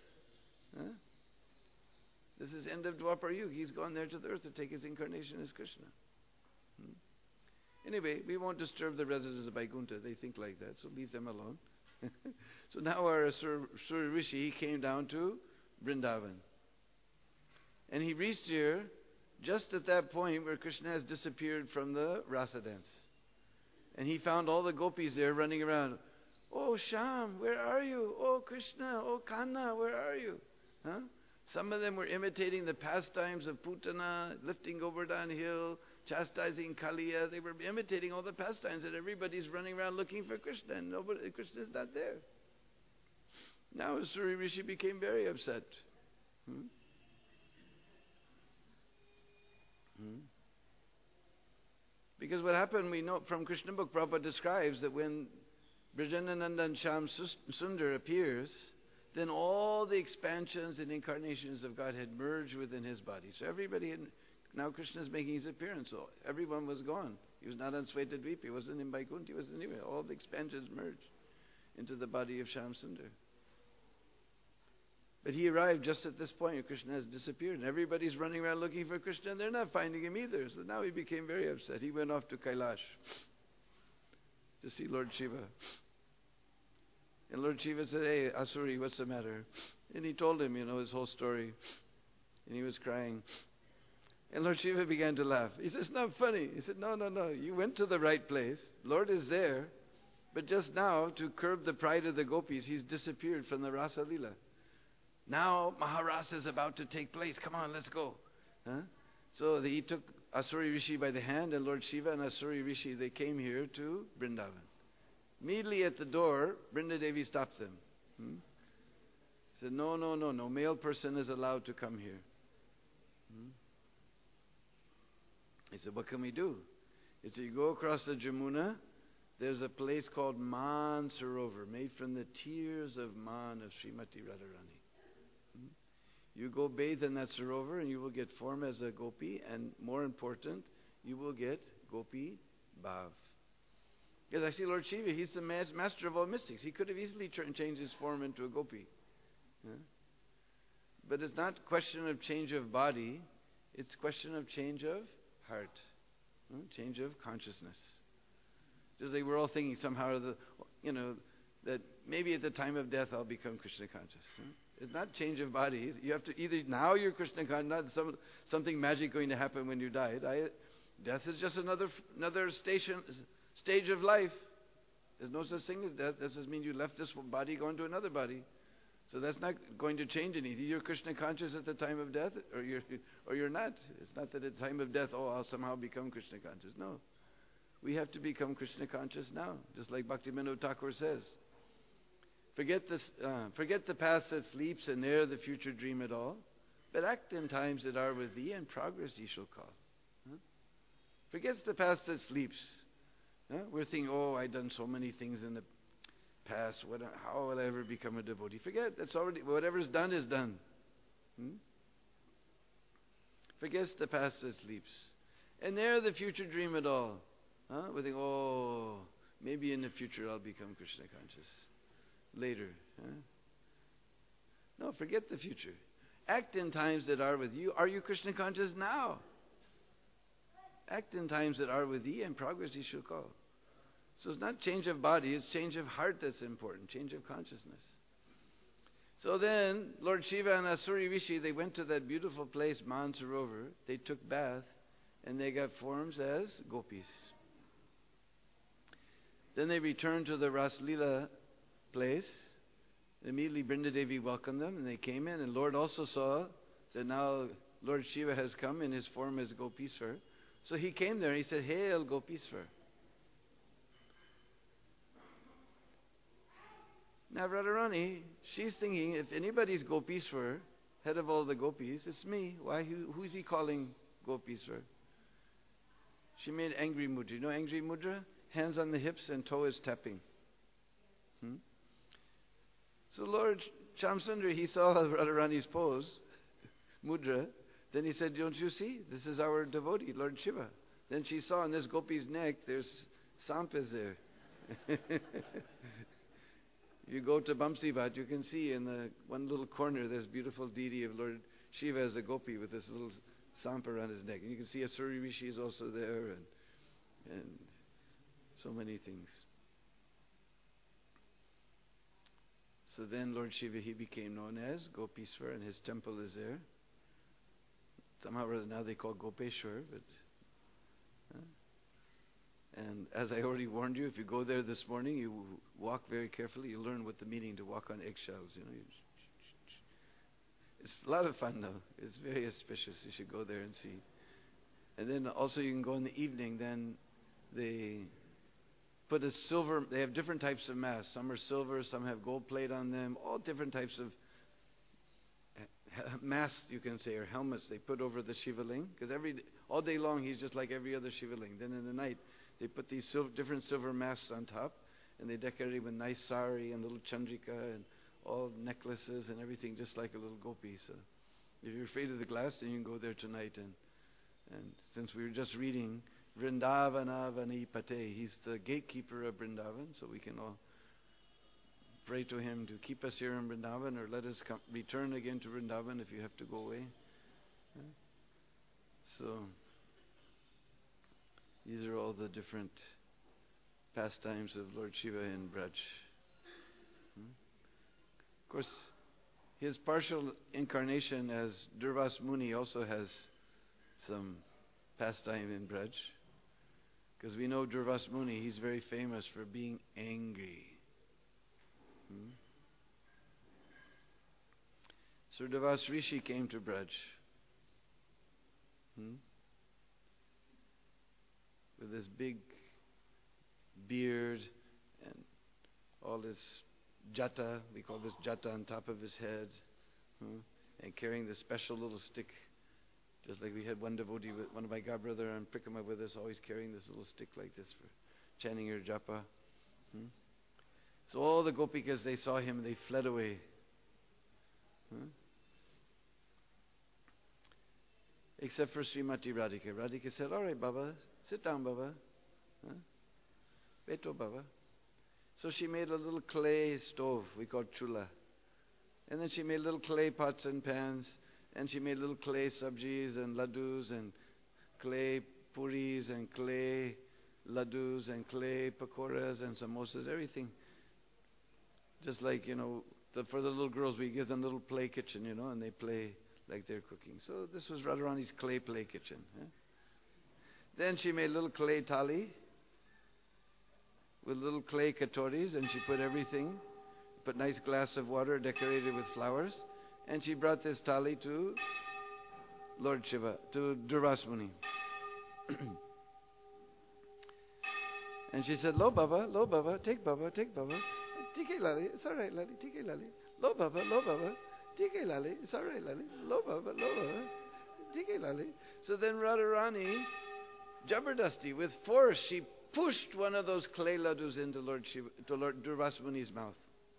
This is end of Dwapar Yuga. He's gone there to the earth to take his incarnation as Krishna. Anyway, we won't disturb the residents of Vaikuntha. They think like that, so leave them alone. So now our Asuri Rishi, he came down to Vrindavan. And he reached here just at that point where Krishna has disappeared from the rasa dance. And he found all the gopis there running around. Oh, Shyam, where are you? Oh, Krishna, oh, Kanna, where are you? Huh? Some of them were imitating the pastimes of Putana, lifting Govardhan hill, chastising Kaliya. They were imitating all the pastimes, and everybody's running around looking for Krishna, and Krishna's not there. Now Asuri Rishi became very upset. Because what happened, we know from Krishna book, Prabhupada describes that when Brajananandan Shyam Sundar appears, then all the expansions and incarnations of God had merged within his body. So now Krishna is making his appearance. So everyone was gone. He was not on Svetadvipa. He wasn't in Vaikuntha. He wasn't anywhere. All the expansions merged into the body of Shyam Sundar. But he arrived just at this point where Krishna has disappeared. And everybody's running around looking for Krishna, and they're not finding him either. So now he became very upset. He went off to Kailash to see Lord Shiva. And Lord Shiva said, "Hey, Asuri, what's the matter?" And he told him, his whole story. And he was crying. And Lord Shiva began to laugh. He says, "It's not funny." He said, No. You went to the right place. Lord is there. But just now, to curb the pride of the gopis, he's disappeared from the Rasa Leela. Now Maharasa is about to take place. Come on, let's go. So he took Asuri Rishi by the hand, and Lord Shiva and Asuri Rishi, they came here to Vrindavan. Immediately at the door, Brinda Devi stopped them. Said, no male person is allowed to come here. He said, what can we do? He said, you go across the Jamuna, there's a place called Man Sarovar, made from the tears of Man of Srimati Radharani. You go bathe in that Sarovar and you will get form as a gopi, and more important, you will get gopi bhav. Because I see Lord Shiva, he's the master of all mystics. He could have easily changed his form into a gopi. But it's not a question of change of body, it's a question of change of heart, change of consciousness. Just like we're all thinking somehow, that maybe at the time of death I'll become Krishna conscious. It's not change of body. You have to either now you're Krishna conscious, not something magic going to happen when you die. Death is just another stage of life. There's no such thing as death. That just means you left this body going to another body. So that's not going to change anything. You're Krishna conscious at the time of death, or you're not. It's not that at the time of death, I'll somehow become Krishna conscious. No. We have to become Krishna conscious now, just like Bhaktivinoda Thakur says. Forget the past that sleeps, and ne'er the future dream at all. But act in times that are with thee, and progress ye shall call. Forget the past that sleeps. We're thinking, I've done so many things in the past. How will I ever become a devotee? Forget, that's already, whatever's done is done. Forget the past that sleeps. And ne'er the future dream at all. We think, maybe in the future I'll become Krishna conscious. Later. No, forget the future. Act in times that are with you. Are you Krishna conscious now? Act in times that are with thee, and progress ye shall call. So it's not change of body, it's change of heart that's important, change of consciousness. So then, Lord Shiva and Asuri Rishi, they went to that beautiful place, Man Sarovar. They took bath, and they got forms as gopis. Then they returned to the Ras Leela place. Immediately Brinda Devi welcomed them, and they came in, and Lord also saw that now Lord Shiva has come in his form as Gopishwar. So he came there and he said, "Hail Gopishwar." Now Radharani, she's thinking, if anybody's Gopishwar, head of all the gopis, it's me. Why? Who's he calling Gopishwar? She made angry mudra. You know angry mudra? Hands on the hips and toe is tapping. So Lord Shamsundar, he saw Radharani's pose, mudra. Then he said, "Don't you see? This is our devotee, Lord Shiva." Then she saw on this gopi's neck, there's sampas there. You go to Bamsivat, you can see in the one little corner, there's beautiful deity of Lord Shiva as a gopi with this little sampa around his neck. And you can see Asuri Rishi is also there, and so many things. So then Lord Shiva, he became known as Gopishwar, and his temple is there. Somehow or other now they call Gopeshwar, but and as I already warned you, if you go there this morning, you walk very carefully. You learn what the meaning to walk on eggshells. It's a lot of fun though. It's very auspicious. You should go there and see. And then also you can go in the evening. Then they put a silver. They have different types of masks. Some are silver. Some have gold plate on them. All different types of masks, you can say, or helmets they put over the Shivaling. Because all day long he's just like every other Shivaling. Then in the night they put these different silver masks on top, and they decorate it with nice sari and little chandrika and all necklaces and everything, just like a little gopi. So if you're afraid of the glass, then you can go there tonight. And since we were just reading Vrindavana Vanipate, he's the gatekeeper of Vrindavan, so we can all pray to him to keep us here in Vrindavan, or let us return again to Vrindavan if you have to go away. So these are all the different pastimes of Lord Shiva in Braj. Of course, his partial incarnation as Durvas Muni also has some pastime in Braj. Because we know Durvas Muni, he's very famous for being angry. So Durvas Rishi came to Braj. With this big beard and all this jata, we call this jata, on top of his head, and carrying this special little stick, just like we had one devotee, one of my godbrother on Prikama with us, always carrying this little stick like this for chanting her japa. So all the gopikas, they saw him and they fled away. Except for Srimati Radhika. Radhika said, "All right, Baba, sit down, Baba. Beto, Baba." So she made a little clay stove we call chula. And then she made little clay pots and pans. And she made little clay sabjis and laddus and clay puris and clay laddus and clay pakoras and samosas, everything. Just like, for the little girls, we give them little play kitchen, and they play like they're cooking. So this was Radharani's clay play kitchen. Then she made little clay thali with little clay katoris, and she put everything, put nice glass of water decorated with flowers, and she brought this thali to Lord Shiva, to Durvas Muni. And she said, Lo Baba, take Baba. Tike Lali, it's all right, Lali, Tike Lali. Lo Baba, Tike Lali, it's all right, Lali. Lo Baba, Tike Lali. So then Radharani, Jabardasti, with force, she pushed one of those clay laddus into Lord Durvas Muni's mouth.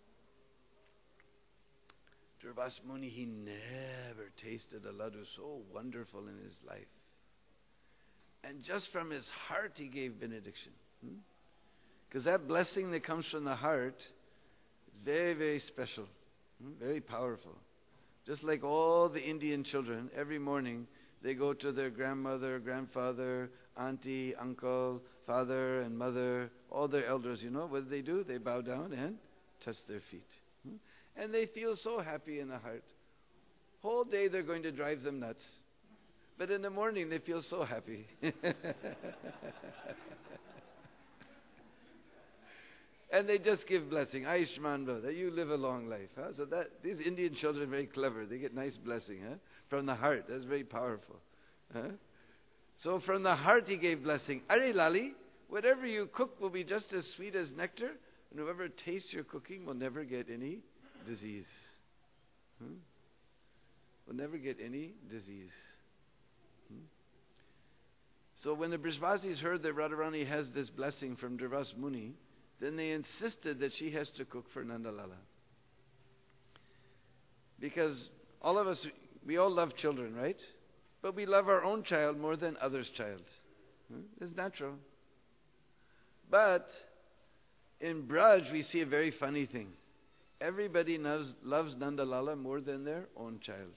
Durvas Muni, he never tasted a laddu so wonderful in his life. And just from his heart he gave benediction. Because that blessing that comes from the heart is very, very special. Very powerful. Just like all the Indian children, every morning they go to their grandmother, grandfather, auntie, uncle, father and mother, all their elders, what do? They bow down and touch their feet. And they feel so happy in the heart. Whole day they're going to drive them nuts. But in the morning they feel so happy. And they just give blessing. Aishman brother, you live a long life. So these Indian children are very clever. They get nice blessing from the heart. That's very powerful. So from the heart he gave blessing. Are Lali, whatever you cook will be just as sweet as nectar. And whoever tastes your cooking will never get any disease. Will never get any disease. So when the Brijvasis heard that Radharani has this blessing from Durvas Muni, then they insisted that she has to cook for Nandalala. Because all of us, we all love children, right? But we love our own child more than others' child. It's natural. But in Braj, we see a very funny thing. Everybody loves Nandalala more than their own child.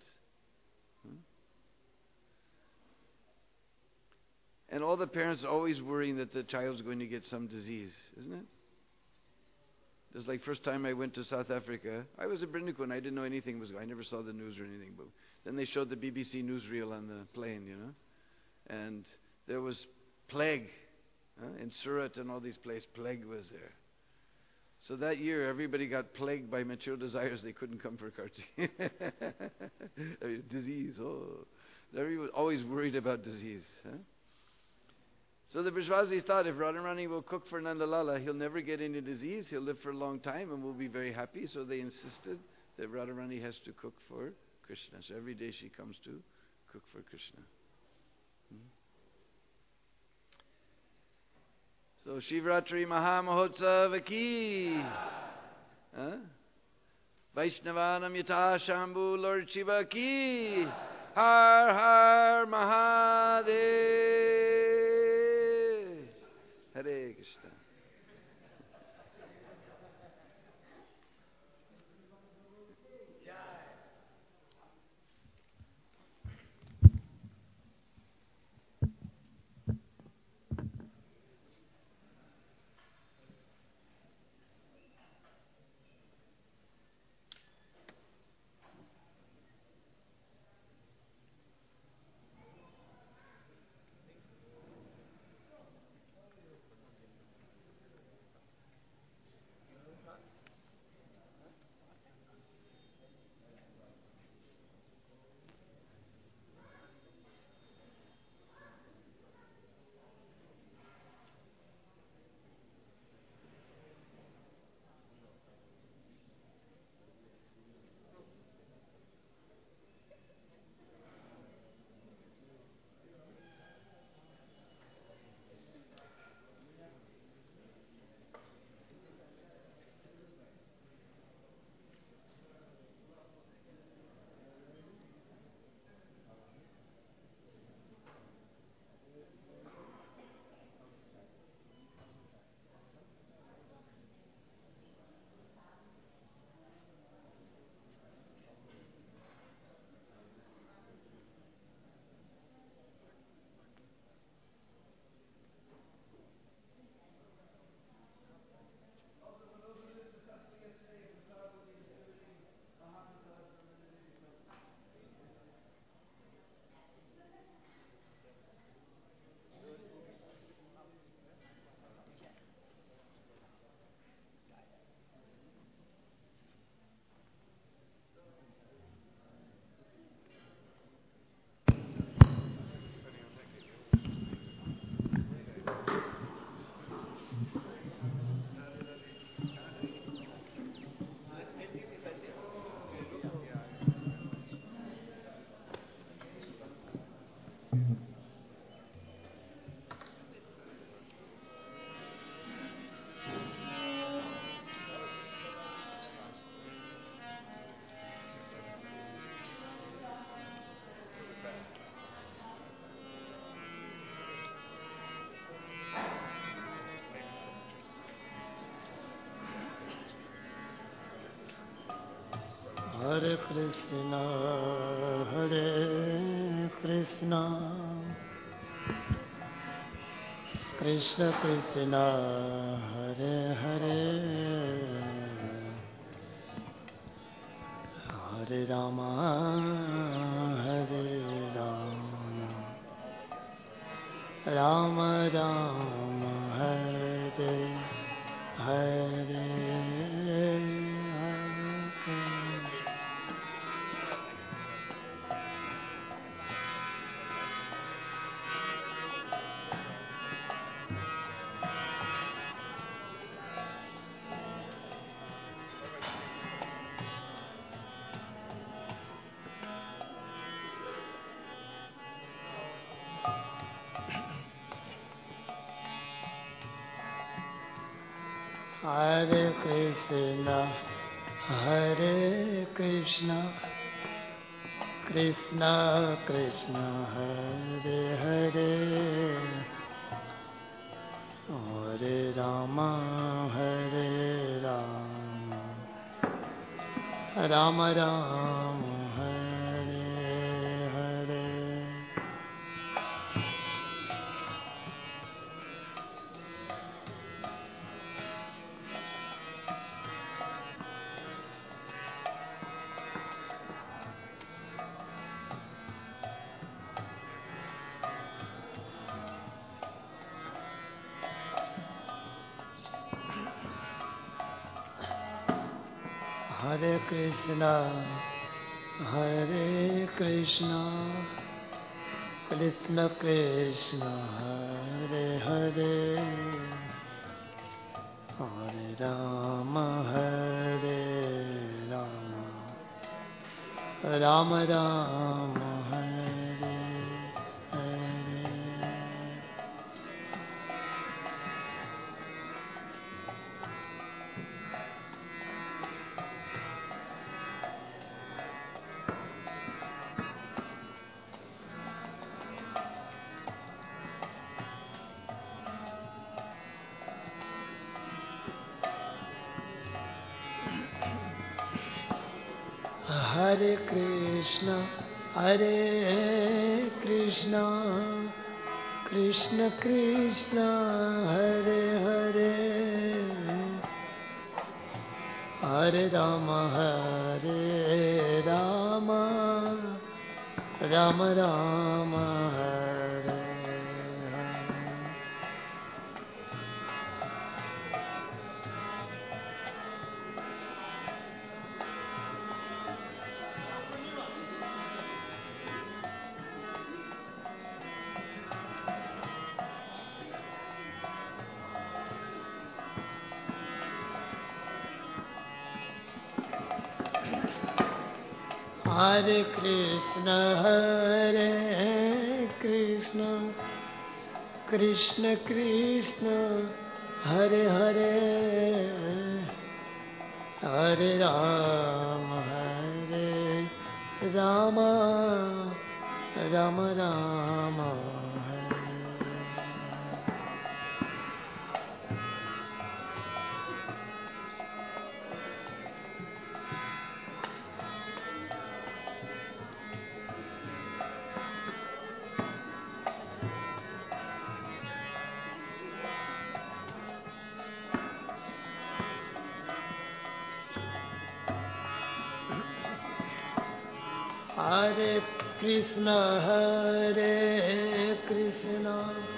And all the parents are always worrying that the child's going to get some disease, isn't it? Just like first time I went to South Africa, I was a Brindukun. I didn't know anything was going. I never saw the news or anything. But then they showed the BBC newsreel on the plane, and there was plague in Surat and all these places. Plague was there. So that year, everybody got plagued by material desires. They couldn't come for Karti. Disease. Oh, everyone was always worried about disease. So the Brajvasis thought if Radharani will cook for Nandalala, he'll never get any disease, he'll live for a long time, and we'll be very happy. So they insisted that Radharani has to cook for Krishna. So every day she comes to cook for Krishna. So Shivratri Mahamahotsav ki. Vaishnavanam Yata Shambhu Lord Shiva ki. Har Har Mahadev. Hare Krishna. Hare Krishna, Hare Krishna, Krishna Krishna, Hare Hare, Hare Rama, Hare Rama, Rama Rama, Hare Hare. Hare Krishna, Hare Krishna, Krishna Krishna, Hare Hare, Hare Rama, Hare Rama, Rama Rama, Hare Hare. Hare Krishna Krishna Krishna Hare Hare Hare Rama Rama Rama Hare Hare. Hare Krishna Krishna Krishna Hare Hare Hare Rama Rama Rama Hare Hare Krishna Krishna Krishna Hare Hare Hare Rama Rama Rama Hare Krishna Krishna